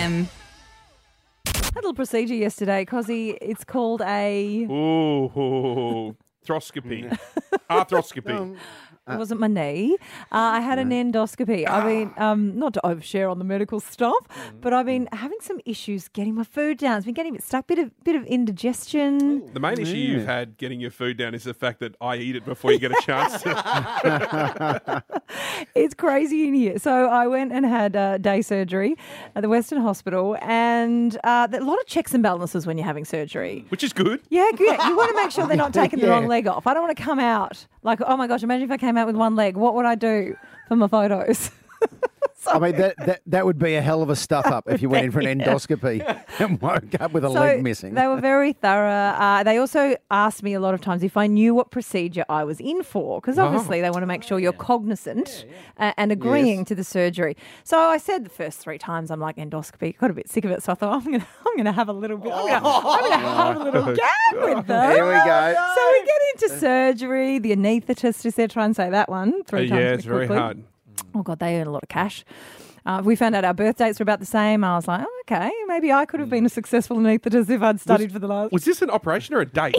FM. Had a little procedure yesterday, Cozzy. It's called a... Ooh, throscopy. Arthroscopy. It wasn't my knee. I had an endoscopy. I mean, not to overshare on the medical stuff, but I've been having some issues getting my food down. It's been getting a bit stuck, bit of indigestion. The main issue you've had getting your food down is the fact that I eat it before you get a chance to. It's crazy in here. So I went and had day surgery at the Western Hospital, and a lot of checks and balances when you're having surgery. Which is good. Yeah, good. You want to make sure they're not taking the wrong leg off. I don't want to come out like, oh my gosh, imagine if I came out with one leg. What would I do for my photos? I mean, that would be a hell of a stuff up if you went in for an endoscopy and woke up with a leg missing. They were very thorough. They also asked me a lot of times if I knew what procedure I was in for, because obviously they want to make sure you're cognizant and agreeing to the surgery. So I said the first 3 times, I'm like, endoscopy. Got a bit sick of it, so I thought I'm gonna have a little bit. I'm gonna have a little gag with them. Here we go. So we get into surgery. The anaesthetist is there. Try and say that one 3 times. Yeah, it's very quickly. hard. Oh, God, they earn a lot of cash. We found out our birth dates were about the same. I was like, oh, okay, maybe I could have been a successful anaesthetist if I'd studied for the last... Was this an operation or a date?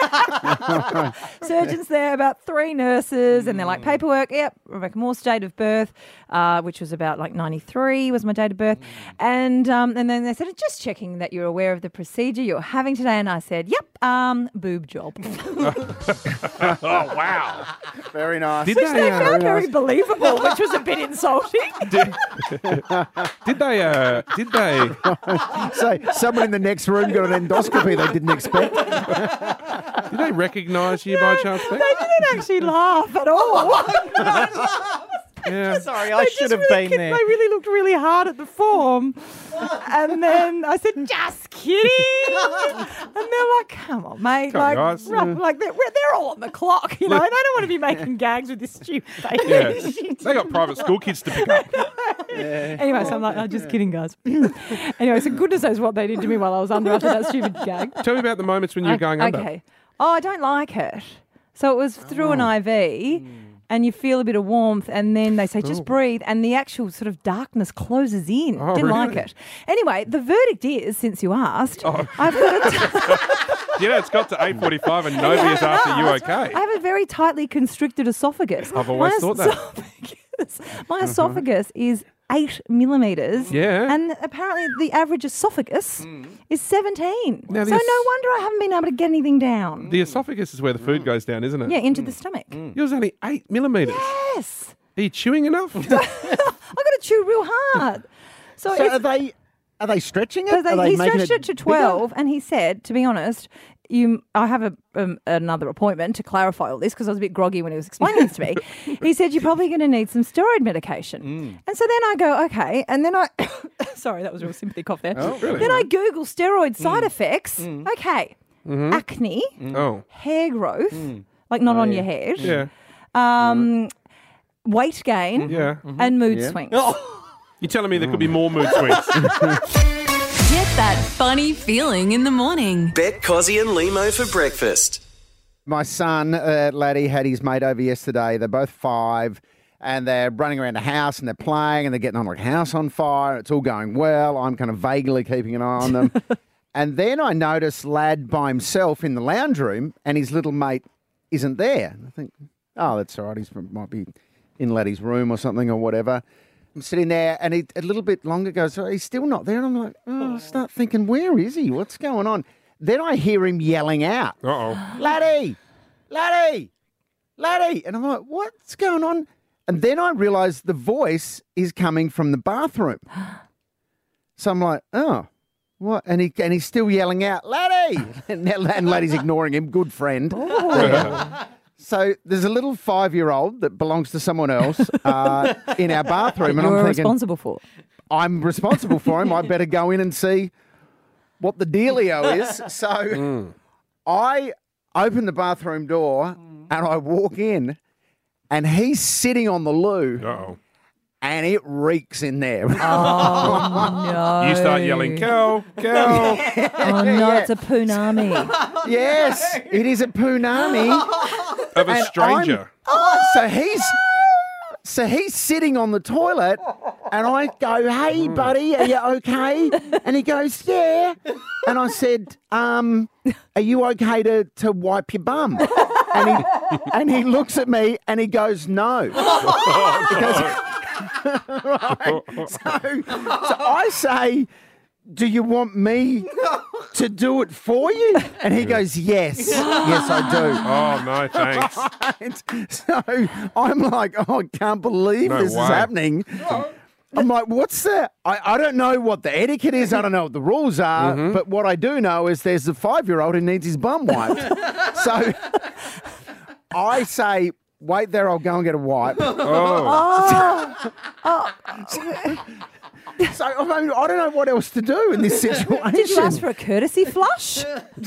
Surgeons there, about 3 nurses, and they're like, paperwork, yep, Rebecca Moore's date of birth, which was about like 93 was my date of birth. And then they said, just checking that you're aware of the procedure you're having today. And I said, yep, boob job. Oh, wow. Very nice. Did Which they found very nice. believable, which was a bit insulting. Did they? So someone in the next room got an endoscopy they didn't expect. Did they recognise you by chance? They didn't actually laugh at all. Yeah. Sorry, I should have been there. They really looked really hard at the form. And then I said, just kidding. And they're like, come on, mate. Come on, Like, guys. like they're all on the clock, you know. They don't want to be making gags with this stupid baby. Yeah. They got private school kids to pick up. Anyway, so I'm like, oh, just kidding, guys. Anyway, so goodness knows what they did to me while I was under after that stupid gag. Tell me about the moments when you were going under. Okay. Oh, I don't like it. So it was through an IV. And you feel a bit of warmth, and then they say, just breathe, and the actual sort of darkness closes in. Oh, Didn't really? like it. Anyway, the verdict is, since you asked, I've got You know, it's got to 8:45 and nobody is after you okay. I have a very tightly constricted esophagus. I've always thought that. My esophagus is 8 millimetres. Yeah. And apparently the average esophagus is 17. Now So this- no wonder I haven't been able to get anything down. The esophagus is where the food goes down, isn't it? Yeah, into the stomach. Yours only 8 millimetres. Yes. Are you chewing enough? I got to chew real hard. So So it's... are they stretching it? Because Are they he making stretched it to 12, and he said, to be honest, I have another appointment to clarify all this because I was a bit groggy when he was explaining this to me. He said, you're probably going to need some steroid medication. And so then I go, okay. And then I, sorry, that was a real sympathy cough there. Oh, really? Then I Google steroid side effects. Okay. Acne, Oh. hair growth, like not on your head, Yeah. weight gain, Yeah. and mood swings. You're telling me there could be more mood swings? Get that funny feeling in the morning. Bet Cozzy and Limo for breakfast. My son, Laddie, had his mate over yesterday. They're both 5, and they're running around the house, and they're playing, and they're getting on like a house on fire. It's all going well. I'm kind of vaguely keeping an eye on them. And then I notice Lad by himself in the lounge room, and his little mate isn't there. And I think, oh, that's all right. He might be in Laddie's room or something or whatever. I'm sitting there, and he, a little bit longer goes, oh, he's still not there. And I'm like, oh, I start thinking, where is he? What's going on? Then I hear him yelling out, Uh-oh. Laddie, Laddie, Laddie. And I'm like, what's going on? And then I realise the voice is coming from the bathroom. So I'm like, oh, what? And he's still yelling out, Laddie. And Laddie's ignoring him, good friend. So there's a little 5-year-old that belongs to someone else in our bathroom. And You're I'm thinking, responsible for. I'm responsible for him. I better go in and see what the dealio is. So I open the bathroom door and I walk in, and he's sitting on the loo, Uh-oh. and it reeks in there. Oh, no. You start yelling, Cal, Cal. Oh, no, it's a punami. Yes, it is a punami. Of a stranger. So he's sitting on the toilet, And I go, hey, buddy, are you okay? And he goes, yeah. And I said, are you okay to wipe your bum? And he looks at me and he goes, no. He goes, right. So I say, do you want me to do it for you? And he goes, yes. Yes, I do. Oh, no, thanks. Right. So I'm like, oh, I can't believe No this way. is happening. I'm like, what's that? I don't know what the etiquette is. I don't know what the rules are. But what I do know is there's a 5-year-old who needs his bum wiped. So I say, wait there, I'll go and get a wipe. So I mean, I don't know what else to do in this situation. Did you ask for a courtesy flush?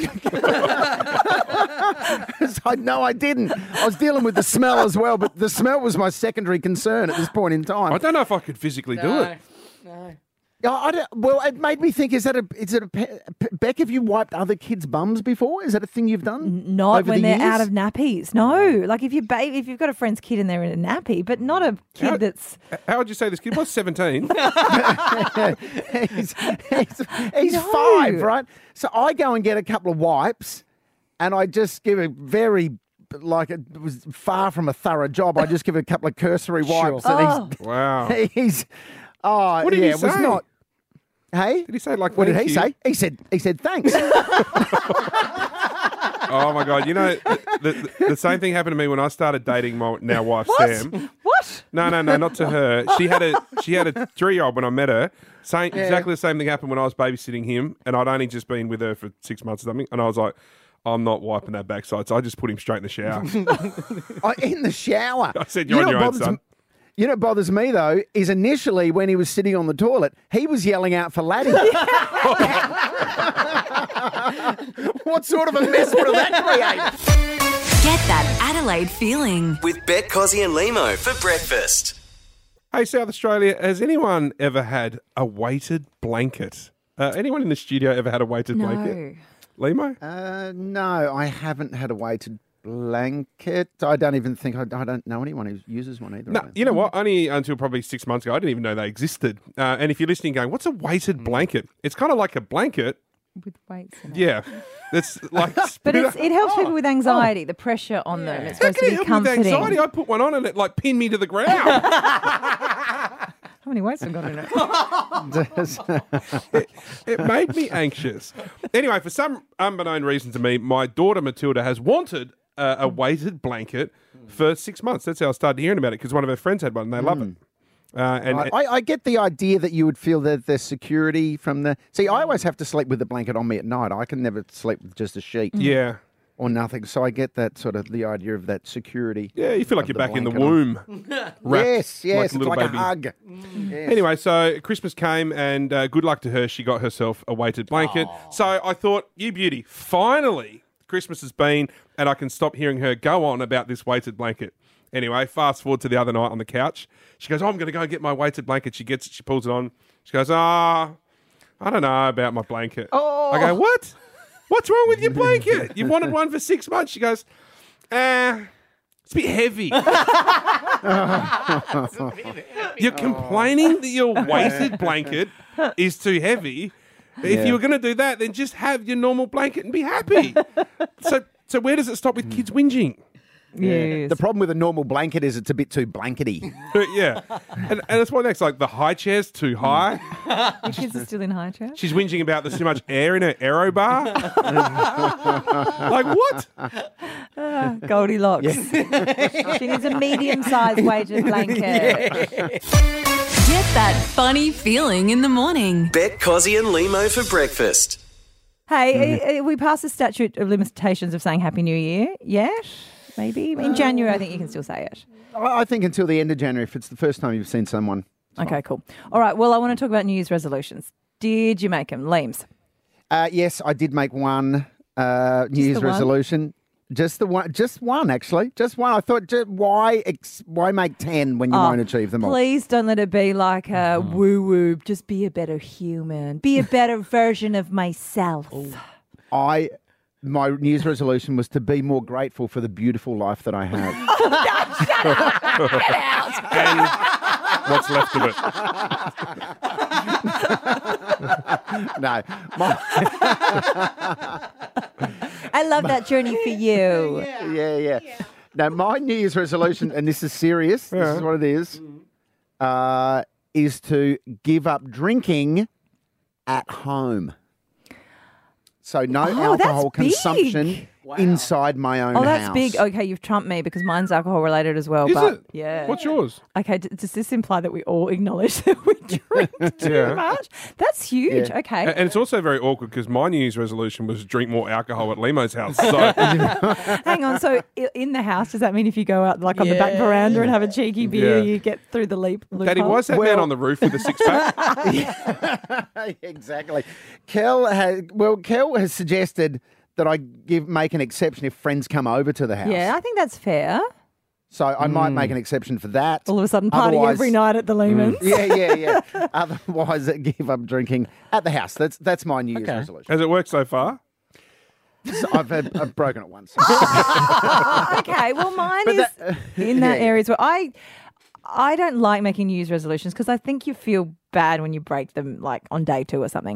No, I didn't. I was dealing with the smell as well, but the smell was my secondary concern at this point in time. I don't know if I could physically do it. Well, it made me think: is it Beck? Have you wiped other kids' bums before? Is that a thing you've done? Not over when the they're years? out of nappies. No, like if you've got a friend's kid and they're in a nappy, but not a kid that's. How would you say this kid was? 17? he's 5, right? So I go and get a couple of wipes, and I just give a very. Like it was far from a thorough job. I just give a couple of cursory wipes, and Wow. he's. Oh, What did he yeah, it was say? not. Hey, Did he say like? what did thank he you? say? He said thanks. Oh my God! You know, the same thing happened to me when I started dating my now wife Sam. What? No, not to her. She had a 3-year-old when I met her. Exactly the same thing happened when I was babysitting him, and I'd only just been with her for 6 months or something, and I was like, I'm not wiping that backside, so I just put him straight in the shower. In the shower. I said, "You're on your own, son." You know what bothers me, though, is initially when he was sitting on the toilet, he was yelling out for Laddie. What sort of a mess would that create? Get that Adelaide feeling. With Bet, Cozzy and Limo for breakfast. Hey, South Australia, has anyone ever had a weighted blanket? Anyone in the studio ever had a weighted blanket? No. Limo? No, I haven't had a weighted blanket. I don't even think, I don't know anyone who uses one either. No, you know what? Only until probably 6 months ago, I didn't even know they existed. And if you're listening going, what's a weighted blanket? It's kind of like a blanket. With weights in it. Yeah. It's like... But it helps people with anxiety, the pressure on them. It's How supposed can to it be help with comforting. anxiety? I put one on and it like pinned me to the ground. How many weights have got in it? It made me anxious. Anyway, for some unbeknown reason to me, my daughter Matilda has wanted a weighted blanket for 6 months. That's how I started hearing about it, because one of her friends had one and they love it. I get the idea that you would feel that the security from the... See, I always have to sleep with the blanket on me at night. I can never sleep with just a sheet Yeah. or nothing. So I get that sort of the idea of that security. Yeah, you feel like of you're back in the blanket on. womb. wrapped Yes, like it's a little like baby. a hug. Yes. Anyway, so Christmas came and good luck to her. She got herself a weighted blanket. So I thought, you beauty, finally Christmas has been and I can stop hearing her go on about this weighted blanket. Anyway, fast forward to the other night on the couch. She goes, I'm going to go and get my weighted blanket. She gets it, she pulls it on. She goes, I don't know about my blanket. I go, what? What's wrong with your blanket? You've wanted one for 6 months. She goes, it's a bit heavy. You're complaining that your weighted blanket is too heavy. If you were going to do that, then just have your normal blanket and be happy. So where does it stop with kids whinging? Yes. The problem with a normal blanket is it's a bit too blankety. Yeah. And that's why next, like the high chair's too high. Your kids are still in high chair? She's whinging about there's too much air in her aero bar. Like what? Goldilocks. She needs a medium-sized weighted blanket. Get that funny feeling in the morning. Bet, Cozzy and Limo for breakfast. Hey, we passed the statute of limitations of saying Happy New Year yet? Maybe? In January, I think you can still say it. I think until the end of January, if it's the first time you've seen someone. Okay, cool. All right, well, I want to talk about New Year's resolutions. Did you make them? Leames? Yes, I did make one New Year's the one? resolution. Just one, actually. Just one. I thought, why make 10 when you won't achieve them all? Please don't let it be like a woo-woo. Just be a better human. Be a better version of myself. My New Year's resolution was to be more grateful for the beautiful life that I have. what's left of it. No. I love that journey for you. Yeah. Now, my New Year's resolution, and this is serious, this is what it is to give up drinking at home. So no that's alcohol big. consumption inside my own house. Oh, that's big. Okay, you've trumped me because mine's alcohol related as well. Is but it? Yeah. What's yours? Okay, does this imply that we all acknowledge that we drink too Yeah. much? That's huge. Yeah. Okay. And it's also very awkward because my New Year's resolution was to drink more alcohol at Limo's house. So Hang on. So in the house, does that mean if you go out like on the back veranda and have a cheeky beer, Yeah. you get through the loophole? Daddy, why is that man on the roof with a six-pack? Exactly. Kel has suggested that I make an exception if friends come over to the house. Yeah, I think that's fair. So I might make an exception for that. All of a sudden, party Otherwise- every night at the Lehman's. Yeah. Otherwise, give up drinking at the house. That's my New Year's resolution. Has it worked so far? I've broken it once. Okay, well, mine But is that- in that yeah. areas where I don't like making New Year's resolutions because I think you feel bad when you break them like on day 2 or something.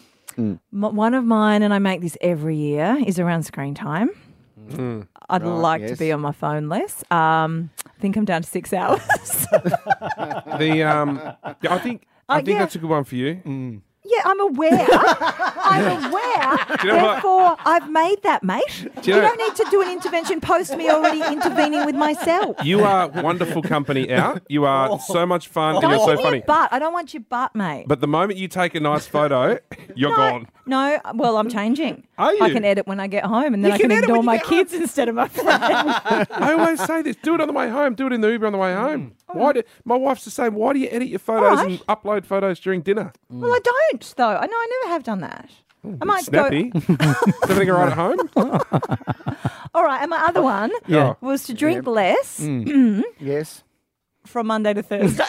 One of mine, and I make this every year, is around screen time. I'd like to yes. be on my phone less. I think I'm down to 6 hours. I think yeah. that's a good one for you. Yeah, I'm aware. I'm aware. Do you know what? Therefore, I've made that, mate. you You know- don't need to do an intervention post me already intervening with myself. You are wonderful company out. You are so much fun and you're Don't so give me funny. your butt. I don't want your butt, mate. But the moment you take a nice photo, you're gone. No, well, I'm changing. Are you? I can edit when I get home, and then You I can can edit ignore when you my get home. kids instead of my friends. I always say this. Do it on the way home. Do it in the Uber on the way home. My wife's the same. Why do you edit your photos All right. and upload photos during dinner? Well, I don't, though. I know I never have done that. I might Snappy. go. Is everything all right at home? All right, and my other one Yeah. was to drink less Yes. from Monday to Thursday.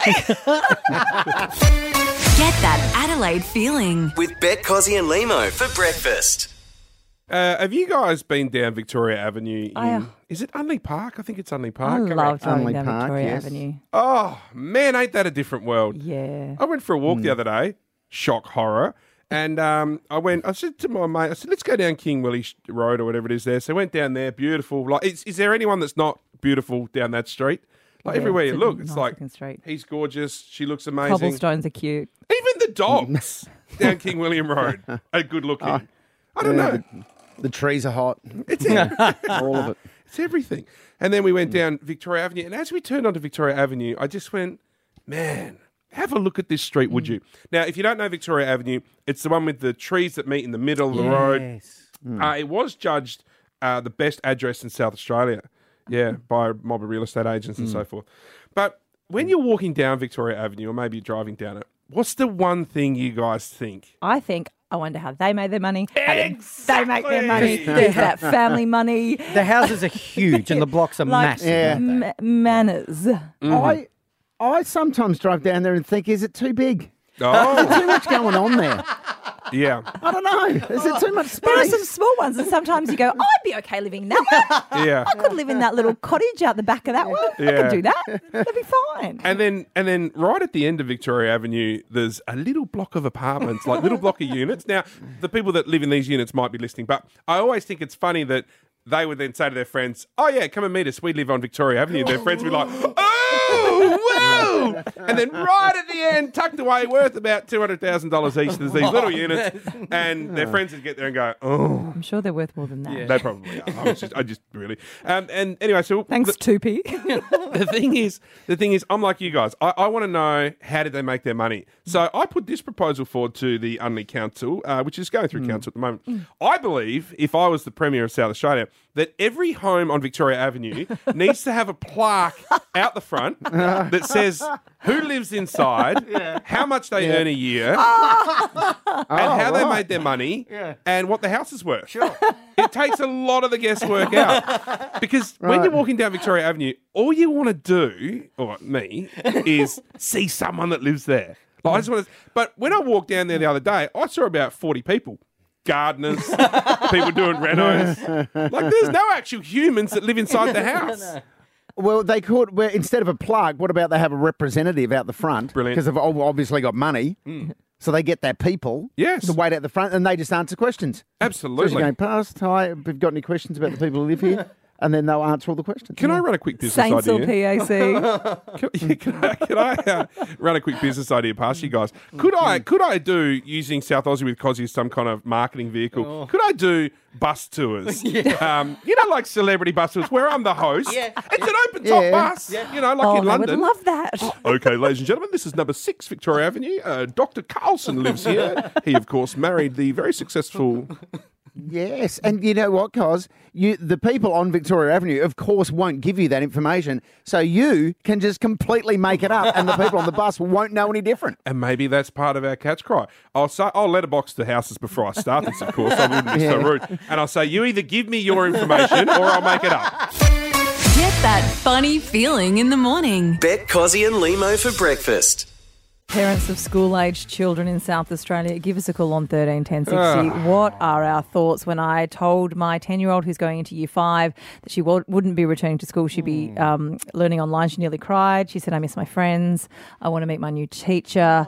Get that Adelaide feeling. With Bet Cozzy and Limo for breakfast. Have you guys been down Victoria Avenue? I- Is it Unley Park? I think it's Unley I Park. love driving Unley down Park, Victoria yes. Avenue. Oh, man, ain't that a different world? Yeah. I went for a walk the other day. Shock horror. And I said to my mate, I said, let's go down King Willie Road or whatever it is there. So I went down there, beautiful. Like, is there anyone that's not beautiful down that street? Like, Yeah, everywhere it's you a look, it's nice like, looking street. he's gorgeous. She looks amazing. Cobblestones are cute. Even the dogs down King William Road are good looking. I don't know. The trees are hot. It's All of it. It's everything. And then we went down Victoria Avenue. And as we turned onto Victoria Avenue, I just went, man, have a look at this street, would you? Now, if you don't know Victoria Avenue, it's the one with the trees that meet in the middle of the road. It was judged the best address in South Australia, by a mob of real estate agents and so forth. But when you're walking down Victoria Avenue, or maybe you're driving down it, what's the one thing you guys think? I wonder how they made their money. How did they make their money. There's that family money. The houses are huge and the blocks are Like massive. Yeah. manners. I sometimes drive down there and think, is it too big? Oh, Too much going on there. yeah. I don't know. Is it too much There are space? some small ones, and sometimes you go, oh, I'd be okay living in that one. Yeah. I could live in that little cottage out the back of that one. I Yeah. could do that. That'd be fine. And then right at the end of Victoria Avenue, there's a little block of apartments, like little block of units. Now, the people that live in these units might be listening, but I always think it's funny that they would then say to their friends, oh, yeah, come and meet us. We live on Victoria Avenue. Their friends would be like, oh, whoa. And then right at the end, tucked away, worth about $200,000 each, there's these little units. And their friends would get there and go, oh, I'm sure they're worth more than that. they probably are. I just really. And anyway, so Thanks, Tupi. the thing is, I'm like you guys. I want to know, how did they make their money? So I put this proposal forward to the Unley Council, which is going through council at the moment. I believe, if I was the Premier of South Australia, that every home on Victoria Avenue needs to have a plaque out the front that says who lives inside, how much they earn a year, and how they made their money, and what the house is worth. Sure. It takes a lot of the guesswork out. Because when you're walking down Victoria Avenue, all you want to do, or me, is see someone that lives there. Like, I just want to, but when I walked down there the other day, I saw about 40 people. Gardeners, people doing renos. Like, there's no actual humans that live inside the house. Well, they could. Well, instead of a plug, what about they have a representative out the front? Brilliant. Because they've obviously got money. So they get their people Yes. to wait out the front and they just answer questions. So Absolutely. you're going past, hi, have you got any questions about the people who live here? And then they'll answer all the questions. Can I run a quick business Saints or idea? PAC. Can I run a quick business idea past you guys? Could I do, using South Aussie with Cozzy as some kind of marketing vehicle, could I do bus tours? Like celebrity bus tours where I'm the host. Yeah. It's an open top Yeah. bus, like Oh, in I would London. love that. Okay, ladies and gentlemen, this is number 6 Victoria Avenue. Dr. Carlson lives here. He, of course, married the very successful... Yes, and you know what, Cos? The people on Victoria Avenue, of course, won't give you that information. So you can just completely make it up and the people on the bus won't know any different. And maybe that's part of our catch cry. I'll letterbox the houses before I start this, of course. I wouldn't be so rude. And I'll say, you either give me your information or I'll make it up. Get that funny feeling in the morning. Bet Cozzy and Limo for breakfast. Parents of school-aged children in South Australia, give us a call on 13 10 60. What are our thoughts when I told my 10-year-old who's going into year 5 that she wouldn't be returning to school? She'd be learning online. She nearly cried. She said, I miss my friends. I want to meet my new teacher.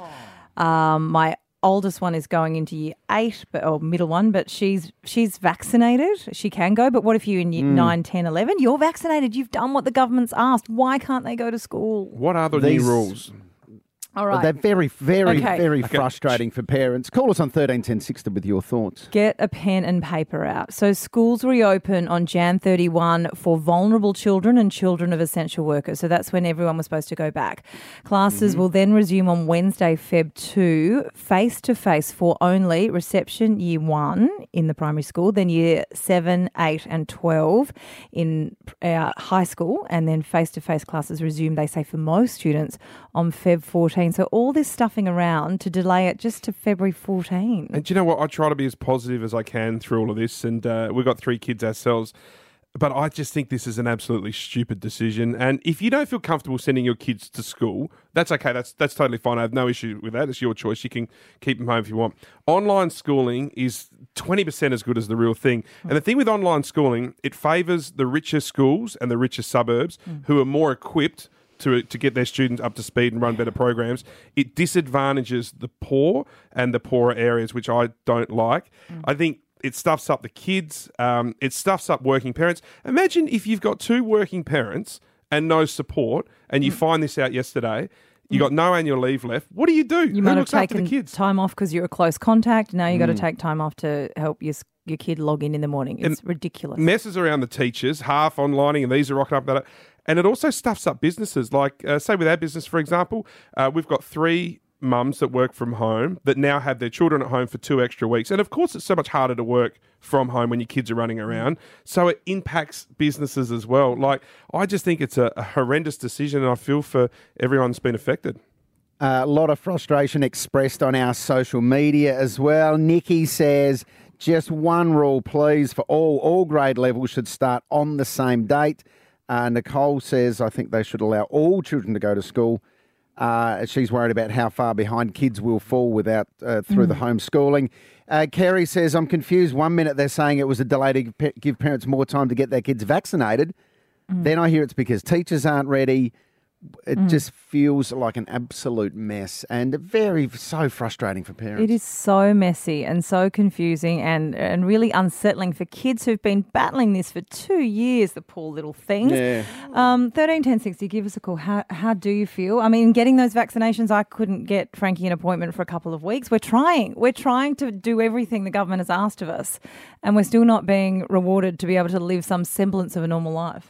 My oldest one is going into year 8, or middle one, but she's vaccinated. She can go. But what if you're in year 9, 10, 11? You're vaccinated. You've done what the government's asked. Why can't they go to school? What are the These- new rules? All right. They're very, very, Okay. very frustrating for parents. Call us on 13 10 60 with your thoughts. Get a pen and paper out. So schools reopen on Jan 31 for vulnerable children and children of essential workers. So that's when everyone was supposed to go back. Classes will then resume on Wednesday, Feb 2, face-to-face for only reception year 1 in the primary school, then year 7, 8 and 12 in high school, and then face-to-face classes resume, they say, for most students on Feb 14. So all this stuffing around to delay it just to February 14. And do you know what? I try to be as positive as I can through all of this. And we've got 3 kids ourselves. But I just think this is an absolutely stupid decision. And if you don't feel comfortable sending your kids to school, that's okay. That's totally fine. I have no issue with that. It's your choice. You can keep them home if you want. Online schooling is 20% as good as the real thing. And the thing with online schooling, it favours the richer schools and the richer suburbs who are more equipped to get their students up to speed and run better programs. It disadvantages the poor and the poorer areas, which I don't like. I think it stuffs up the kids. It stuffs up working parents. Imagine if you've got 2 working parents and no support, and you find this out yesterday. You got no annual leave left. What do? You Who might have looks after the taken kids? time off because you're a close contact. Now you got to take time off to help your kid log in the morning. It's ridiculous. Messes around the teachers, half onlining, and these are rocking up. And it also stuffs up businesses. Like, say with our business, for example, we've got 3 mums that work from home that now have their children at home for 2 extra weeks. And of course, it's so much harder to work from home when your kids are running around. So it impacts businesses as well. Like, I just think it's a horrendous decision, and I feel for everyone that's been affected. A lot of frustration expressed on our social media as well. Nikki says, just one rule, please, for all grade levels should start on the same date. Nicole says, I think they should allow all children to go to school. She's worried about how far behind kids will fall without through the homeschooling. Kerry says, I'm confused. 1 minute they're saying it was a delay to give parents more time to get their kids vaccinated. Then I hear it's because teachers aren't ready. It just feels like an absolute mess and so frustrating for parents. It is so messy and so confusing and really unsettling for kids who've been battling this for 2 years, the poor little things. Yeah. 13 10 60, give us a call. How do you feel? I mean, getting those vaccinations, I couldn't get Frankie an appointment for a couple of weeks. We're trying to do everything the government has asked of us, and we're still not being rewarded to be able to live some semblance of a normal life.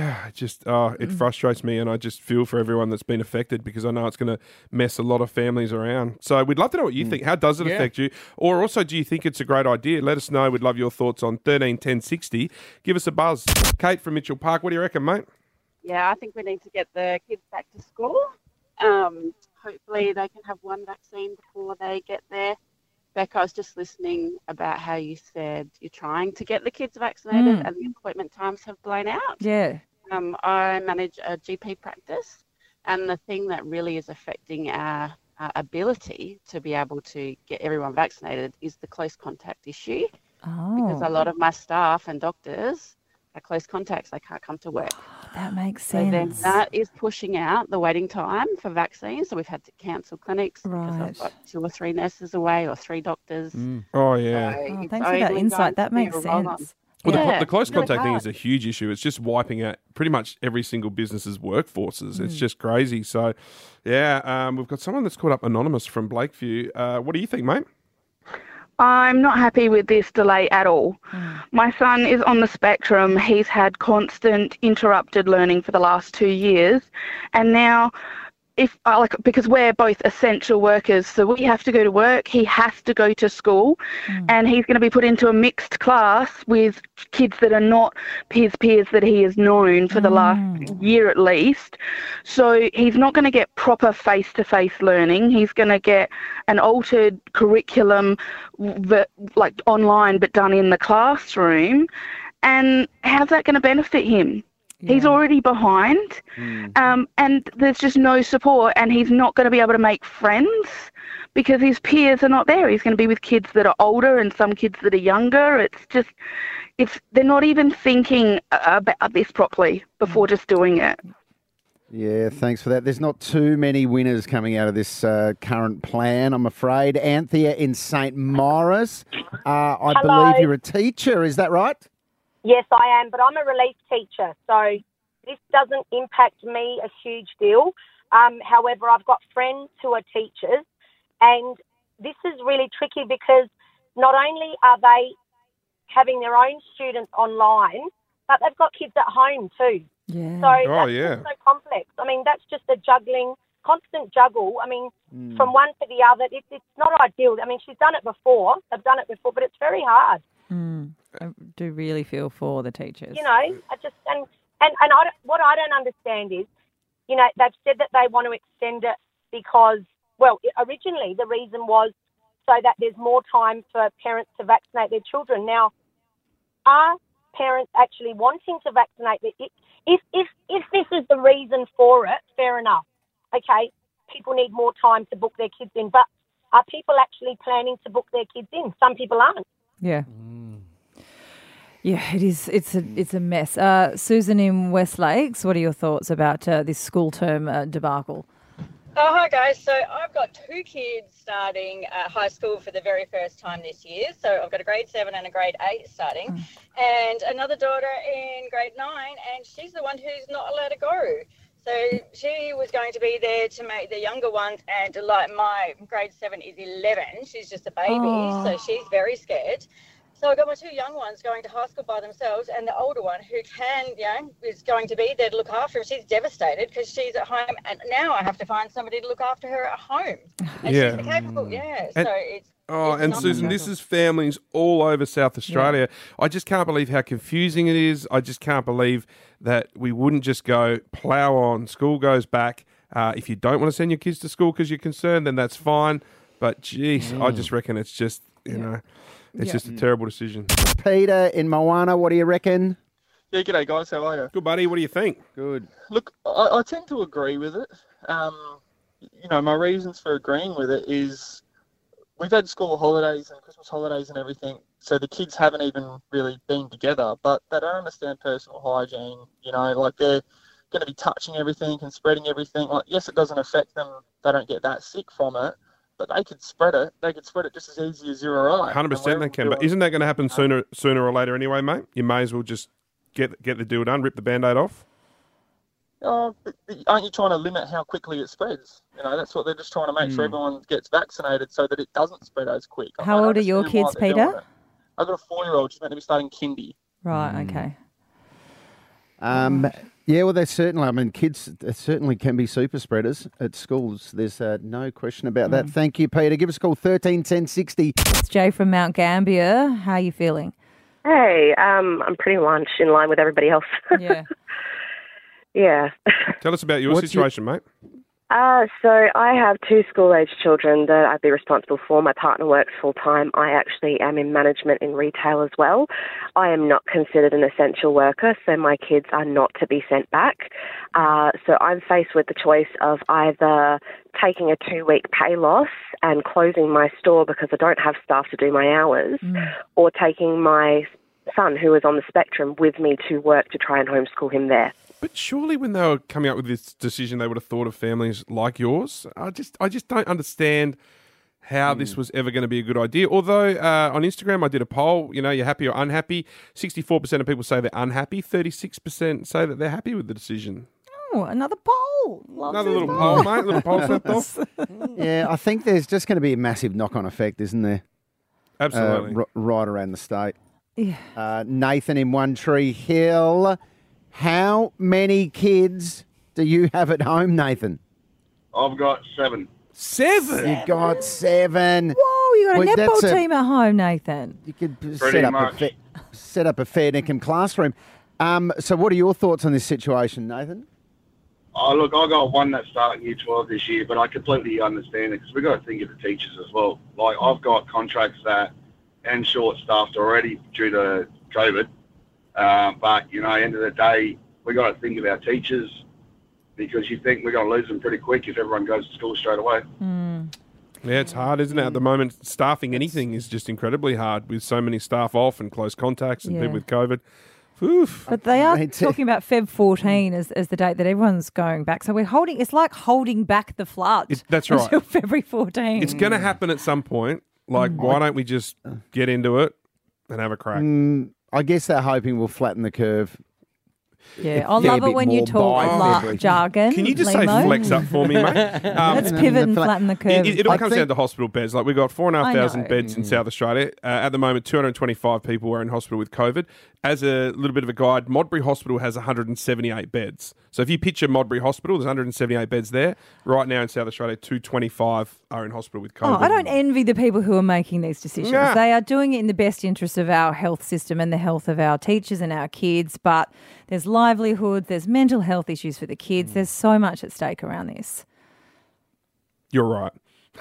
It frustrates me, and I just feel for everyone that's been affected because I know it's going to mess a lot of families around. So we'd love to know what you think. How does it affect you? Or also, do you think it's a great idea? Let us know. We'd love your thoughts on 13 10 60. Give us a buzz. Kate from Mitchell Park, what do you reckon, mate? Yeah, I think we need to get the kids back to school. Hopefully they can have one vaccine before they get there. Becca, I was just listening about how you said you're trying to get the kids vaccinated and the appointment times have blown out. Yeah. I manage a GP practice, and the thing that really is affecting our ability to be able to get everyone vaccinated is the close contact issue. Oh. Because a lot of my staff and doctors are close contacts. They can't come to work. That makes So then sense. that is pushing out the waiting time for vaccines. So we've had to cancel clinics because Right. I've got 2 or 3 nurses away or 3 doctors. Oh, yeah. So Oh, it's thanks for that only insight. going That to be makes a roll-on. sense. Well, Yeah. the close it's really contact thing hard. is a huge issue. It's just wiping out pretty much every single business's workforces. It's just crazy. So, yeah, we've got someone that's called up anonymous from Blakeview. What do you think, mate? I'm not happy with this delay at all. My son is on the spectrum. He's had constant interrupted learning for the last 2 years. And now, because we're both essential workers, so we have to go to work, he has to go to school, and he's going to be put into a mixed class with kids that are not his peers that he has known for the last year at least. So he's not going to get proper face-to-face learning. He's going to get an altered curriculum, like online, but done in the classroom. And how's that going to benefit him? He's already behind, and there's just no support, and he's not going to be able to make friends because his peers are not there. He's going to be with kids that are older and some kids that are younger. They're not even thinking about this properly before just doing it. Yeah, thanks for that. There's not too many winners coming out of this current plan, I'm afraid. Anthea in St. Maurice, I believe you're a teacher, is that right? Yes, I am, but I'm a relief teacher, so this doesn't impact me a huge deal. However, I've got friends who are teachers, and this is really tricky because not only are they having their own students online, but they've got kids at home too. Yeah. So that's so complex. I mean, that's just a constant juggle. I mean, from one to the other, it's not ideal. I mean, she's done it before. They've done it before, but it's very hard. I do really feel for the teachers. You know, what I don't understand is, you know, they've said that they want to extend it because, well, originally the reason was so that there's more time for parents to vaccinate their children. Now, are parents actually wanting to vaccinate their if this is the reason for it, fair enough. Okay, people need more time to book their kids in, but are people actually planning to book their kids in? Some people aren't. Yeah. Yeah, it is. It's a mess. Susan in West Lakes, what are your thoughts about this school term debacle? Oh, hi guys. So I've got 2 kids starting high school for the very first time this year. So I've got a grade 7 and a grade 8 starting, and another daughter in grade 9, and she's the one who's not allowed to go. So she was going to be there to make the younger ones, and like my grade 7 is 11. She's just a baby, so she's very scared. So I've got my 2 young ones going to high school by themselves, and the older one who is going to be there to look after her. She's devastated because she's at home, and now I have to find somebody to look after her at home. And she's incapable, so it's... And Susan, this is families all over South Australia. I just can't believe how confusing it is. I just can't believe that we wouldn't just go plough on. School goes back. If you don't want to send your kids to school because you're concerned, then that's fine. But, geez, I just reckon it's just, it's just a terrible decision. Peter in Moana, what do you reckon? Yeah, g'day guys, how are you? Good, buddy. What do you think? Good. Look, I tend to agree with it. My reasons for agreeing with it is we've had school holidays and Christmas holidays and everything, so the kids haven't even really been together, but they don't understand personal hygiene, like they're going to be touching everything and spreading everything. Like, yes, it doesn't affect them, they don't get that sick from it, but they could spread it. They could spread it just as easy as you or I. 100% they can, but isn't that going to happen sooner or later anyway, mate? You may as well just get the deal done, rip the Band-Aid off. Oh, but aren't you trying to limit how quickly it spreads? That's what they're just trying to make sure everyone gets vaccinated so that it doesn't spread as quick. How old are your kids, Peter? I've got a 4-year-old. She's meant to be starting kindy. Right, okay. Yeah, well, kids certainly can be super spreaders at schools. There's no question about that. Thank you, Peter. Give us a call, 13 10 60. It's Jay from Mount Gambier. How are you feeling? Hey, I'm pretty much in line with everybody else. Yeah. Yeah. Tell us about your situation, mate. So I have 2 school-age children that I'd be responsible for. My partner works full-time. I actually am in management in retail as well. I am not considered an essential worker, so my kids are not to be sent back. So I'm faced with the choice of either taking a 2-week pay loss and closing my store because I don't have staff to do my hours, or taking my son, who is on the spectrum, with me to work to try and homeschool him there. But surely when they were coming up with this decision, they would have thought of families like yours. I just don't understand how this was ever going to be a good idea. Although on Instagram I did a poll, you're happy or unhappy. 64% of people say they're unhappy. 36% say that they're happy with the decision. Oh, another poll. Loves Another his little poll. poll, mate. Little poll snapped off. Yeah, I think there's just going to be a massive knock-on effect, isn't there? Absolutely. Right around the state. Yeah. Nathan in One Tree Hill. How many kids do you have at home, Nathan? I've got 7. 7? You got 7. Whoa, you got a Well, netball that's team at home, Nathan. You could Pretty much. set up a fair dinkum classroom. So what are your thoughts on this situation, Nathan? Oh, look, I got one that's starting year 12 this year, but I completely understand it because we've got to think of the teachers as well. Like, I've got contracts that end short-staffed already due to COVID. But, end of the day, we've got to think of our teachers because you think we're going to lose them pretty quick if everyone goes to school straight away. Yeah, it's hard, isn't it? At the moment, staffing anything is just incredibly hard with so many staff off and close contacts and people with COVID. Oof. But they are talking about Feb 14 as the date that everyone's going back. So it's like holding back the flood. That's right. Until February 14. It's going to happen at some point. Like, why don't we just get into it and have a crack? I guess they're hoping we'll flatten the curve. Yeah, I love it when you talk jargon. Can you just say Limo? flex up for me, mate? Let's pivot and flatten the curve. It all comes down to hospital beds. Like, we've got 4,500 beds in South Australia. At the moment, 225 people are in hospital with COVID. As a little bit of a guide, Modbury Hospital has 178 beds. So if you picture Modbury Hospital, there's 178 beds there. Right now in South Australia, 225 are in hospital with COVID. I don't envy the people who are making these decisions. Nah. They are doing it in the best interest of our health system and the health of our teachers and our kids. But there's livelihoods, there's mental health issues for the kids. There's so much at stake around this. You're right.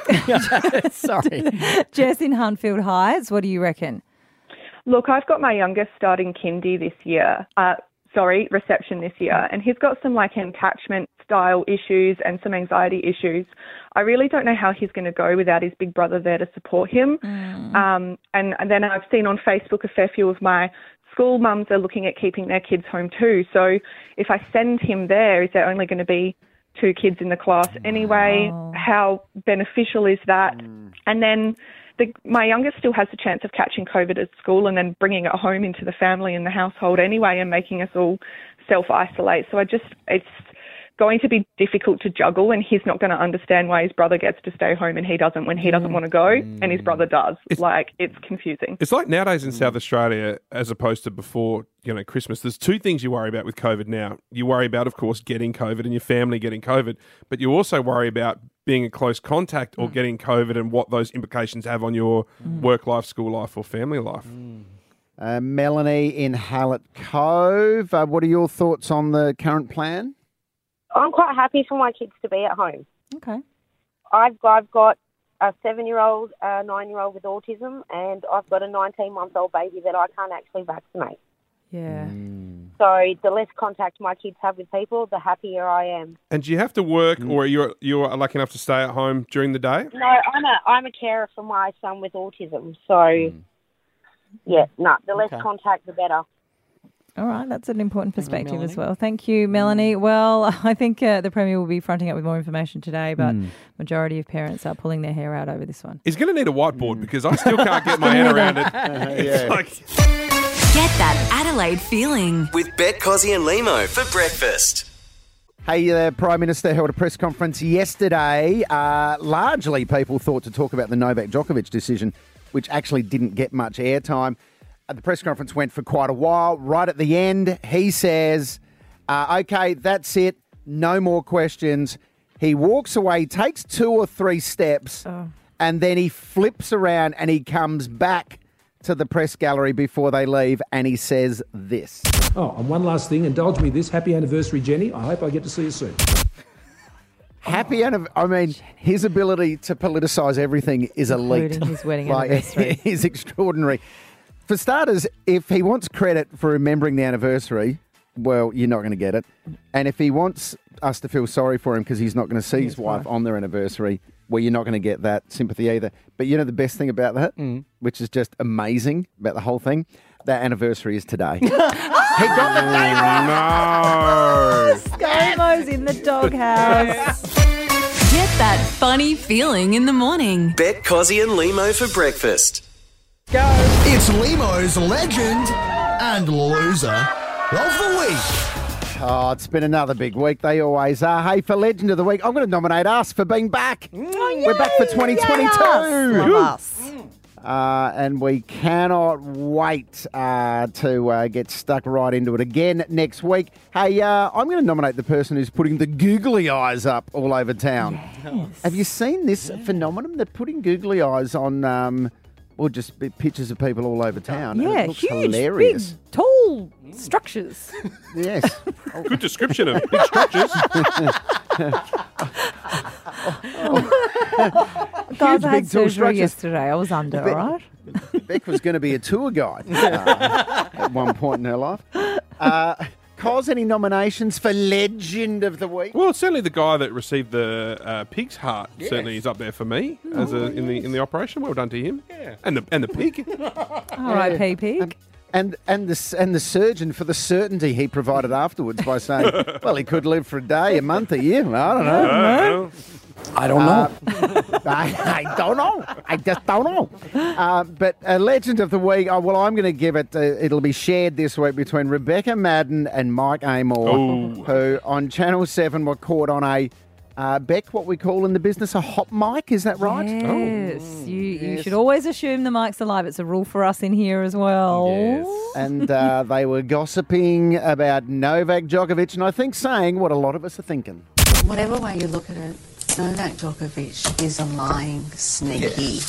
Sorry. Jess in Huntfield Heights, what do you reckon? Look, I've got my youngest starting kindy this year. Reception this year, and he's got some attachment style issues and some anxiety issues. I really don't know how he's going to go without his big brother there to support him. And then I've seen on Facebook a fair few of my school mums are looking at keeping their kids home too. So if I send him there, is there only going to be 2 kids in the class anyway? How beneficial is that? And then my youngest still has the chance of catching COVID at school and then bringing it home into the family and the household anyway and making us all self-isolate. So it's going to be difficult to juggle, and he's not going to understand why his brother gets to stay home and he doesn't when he doesn't want to go and his brother does. It's confusing. It's like nowadays in South Australia, as opposed to before, Christmas, there's 2 things you worry about with COVID now. You worry about, of course, getting COVID and your family getting COVID, but you also worry about being in close contact or getting COVID and what those implications have on your work life, school life or family life. Melanie in Hallett Cove, what are your thoughts on the current plan? I'm quite happy for my kids to be at home. Okay. I've got a 7-year-old, a 9-year-old with autism, and I've got a 19-month-old baby that I can't actually vaccinate. Yeah. So the less contact my kids have with people, the happier I am. And do you have to work or you're lucky enough to stay at home during the day? No, I'm a carer for my son with autism. So, the less contact, the better. All right, that's an important perspective as well. Thank you, Melanie. Well, I think the Premier will be fronting up with more information today, but majority of parents are pulling their hair out over this one. He's going to need a whiteboard because I still can't get my head around it. It's like... Get that Adelaide feeling with Bet, Cozzy and Limo for breakfast. Hey, the Prime Minister held a press conference yesterday. Largely, people thought to talk about the Novak Djokovic decision, which actually didn't get much airtime. The press conference went for quite a while. Right at the end, he says, okay, that's it. No more questions. He walks away, takes 2 or 3 steps, and then he flips around and he comes back to the press gallery before they leave and he says this. Oh, and one last thing. Indulge me this. Happy anniversary, Jenny. I hope I get to see you soon. Happy anniversary. I mean, his ability to politicise everything is elite. Including his wedding anniversary. Is extraordinary. For starters, if he wants credit for remembering the anniversary, well, you're not going to get it. And if he wants us to feel sorry for him because he's not going to see his wife on their anniversary, well, you're not going to get that sympathy either. But you know the best thing about that, which is just amazing about the whole thing? That anniversary is today. He got the day right. No. ScoMo's in the doghouse. Get that funny feeling in the morning. Bet Cozzy and Limo for breakfast. It's Limo's legend and loser of the week. Oh, it's been another big week. They always are. Hey, for Legend of the Week, I'm going to nominate us for being back. We're back for 2022. Love us. And we cannot wait to get stuck right into it again next week. Hey, I'm going to nominate the person who's putting the googly eyes up all over town. Yes. Have you seen this phenomenon? They're putting googly eyes on, just pictures of people all over town. Yeah, and it looks huge, hilarious. big, tall structures. Yes. Good description of big structures. Guys, I had big, tall surgery structures. yesterday. I was under, all right? Beck was going to be a tour guide at one point in her life. Cos, any nominations for Legend of the Week? Well, certainly the guy that received the pig's heart certainly is up there for me in the operation. Well done to him. Yeah. And the pig. All right, Pig. And the surgeon for the certainty he provided afterwards by saying, well, he could live for a day, a month, a year. I don't know. I don't know. I don't know. I just don't know. But a Legend of the Week, I'm going to give it, it'll be shared this week between Rebecca Madden and Mike Amor, who on Channel 7 were caught on a, Beck, what we call in the business a hot mic, is that right? Yes. You should always assume the mic's alive. It's a rule for us in here as well. Yes. And they were gossiping about Novak Djokovic and I think saying what a lot of us are thinking. Whatever way you look at it, Novak Djokovic is a lying, sneaky.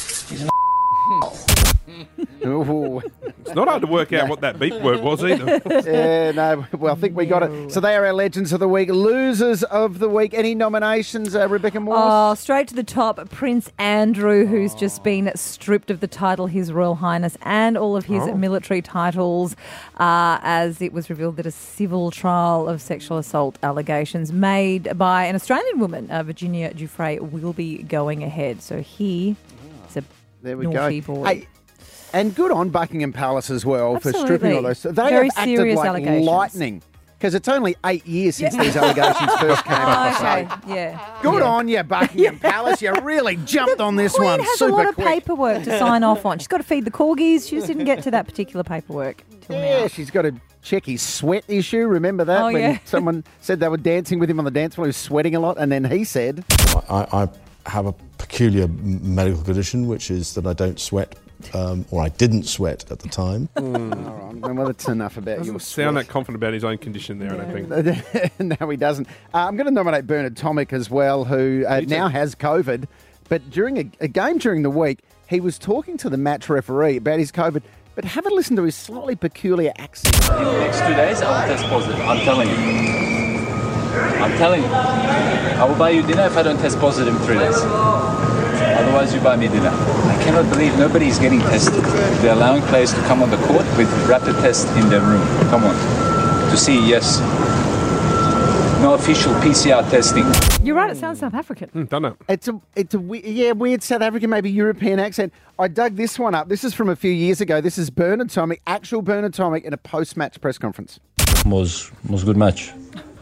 Ooh. It's not hard to work out what that beep word was either. Yeah, no, well, I think we got it. So they are our Legends of the Week. Losers of the Week. Any nominations, Rebecca Morse? Oh, straight to the top, Prince Andrew, who's just been stripped of the title His Royal Highness and all of his military titles, as it was revealed that a civil trial of sexual assault allegations made by an Australian woman, Virginia Giuffre, will be going ahead. So he is a naughty boy. Hey, and good on Buckingham Palace as well for stripping all those. They Very have acted serious like allegations. lightning because it's only 8 years since these allegations first came up. Okay, So yeah. good on you, Buckingham Palace. You really jumped on this Queen one has super a lot of quick. paperwork to sign off on. She's got to feed the corgis. She just didn't get to that particular paperwork till Yeah, now. she's got to check his sweat issue. Remember that? Oh, when yeah. someone said they were dancing with him on the dance floor, he was sweating a lot, and then he said... I have a peculiar medical condition, which is that I don't sweat, or I didn't sweat at the time. All right, well, that's enough about Doesn't your sound that confident about his own condition there, I don't think. No, he doesn't. I'm going to nominate Bernard Tomic as well, who now has COVID. But during a game during the week, he was talking to the match referee about his COVID. But have a listen to his slightly peculiar accent. In the next 2 days, I'll test positive. I'm telling you. I'm telling you. I will buy you dinner if I don't test positive in 3 days. Otherwise, you buy me dinner. I cannot believe nobody is getting tested. They're allowing players to come on the court with rapid tests in their room. Come on. To see, yes. No official PCR testing. You're right, it sounds South African. Don't know. It's a weird South African, maybe European accent. I dug this one up. This is from a few years ago. This is Bernard Tomic, actual Bernard Tomic in a post-match press conference. Was good match.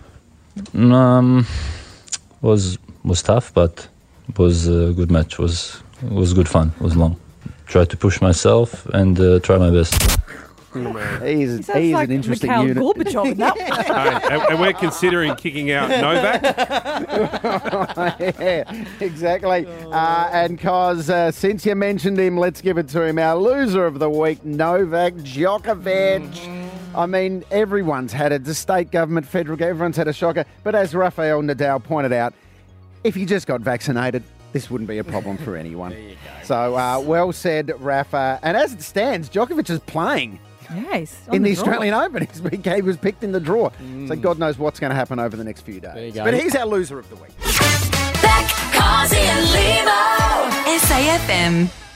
Was tough, but was a good match. Was good fun. Was long. Tried to push myself and try my best. He's an interesting Mikhail unit. Gorbachev in that one. And we're considering kicking out Novak. Yeah, exactly. And Cos, since you mentioned him, let's give it to him. Our loser of the week, Novak Djokovic. I mean, everyone's had it. The state government, federal government, everyone's had a shocker. But as Rafael Nadal pointed out, if you just got vaccinated, this wouldn't be a problem for anyone. So, well said, Rafa. And as it stands, Djokovic is playing. Yes. In the Australian Open. He was picked in the draw. So God knows what's going to happen over the next few days. There you go. But he's our loser of the week. Beck, Cozzy and Limo. SAFM.